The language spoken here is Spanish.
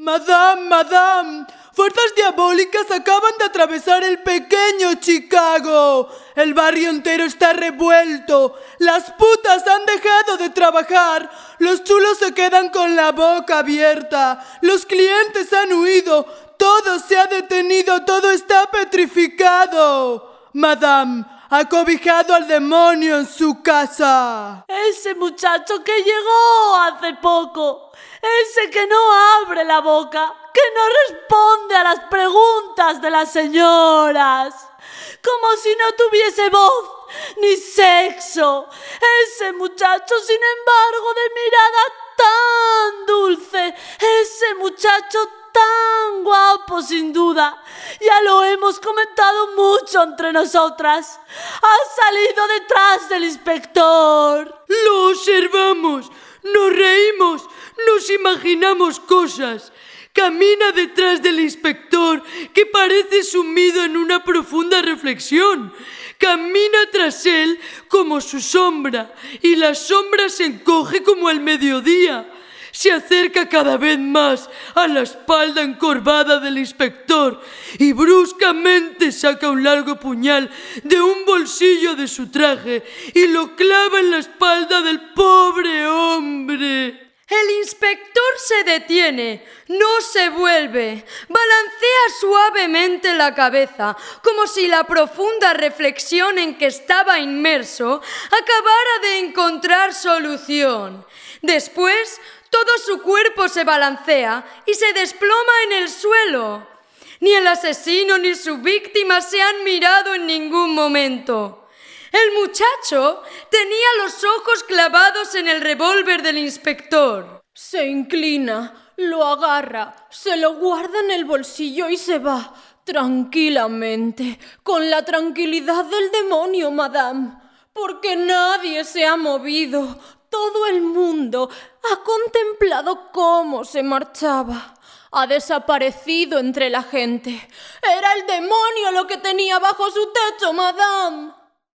Madame, madame, fuerzas diabólicas acaban de atravesar el pequeño Chicago. El barrio entero está revuelto. Las putas han dejado de trabajar. Los chulos se quedan con la boca abierta. Los clientes han huido. Todo se ha detenido. Todo está petrificado. Madame, ha cobijado al demonio en su casa. Ese muchacho que llegó hace poco. Ese que no abre la boca, que no responde a las preguntas de las señoras, como si no tuviese voz ni sexo. Ese muchacho, sin embargo, de mirada tan dulce, ese muchacho tan guapo, sin duda. Ya lo hemos comentado mucho entre nosotras. Ha salido detrás del inspector. Lo observamos, nos reímos, nos imaginamos cosas. Camina detrás del inspector, que parece sumido en una profunda reflexión. Camina tras él como su sombra, y la sombra se encoge como el mediodía. Se acerca cada vez más a la espalda encorvada del inspector y bruscamente saca un largo puñal de un bolsillo de su traje y lo clava en la espalda del pobre hombre. El inspector se detiene, no se vuelve, balancea suavemente la cabeza, como si la profunda reflexión en que estaba inmerso acabara de encontrar solución. Después, todo su cuerpo se balancea y se desploma en el suelo. Ni el asesino ni su víctima se han mirado en ningún momento. El muchacho tenía los ojos clavados en el revólver del inspector. Se inclina, lo agarra, se lo guarda en el bolsillo y se va, tranquilamente, con la tranquilidad del demonio, madame, porque nadie se ha movido. Todo el mundo ha contemplado cómo se marchaba. Ha desaparecido entre la gente. Era el demonio lo que tenía bajo su techo, madame.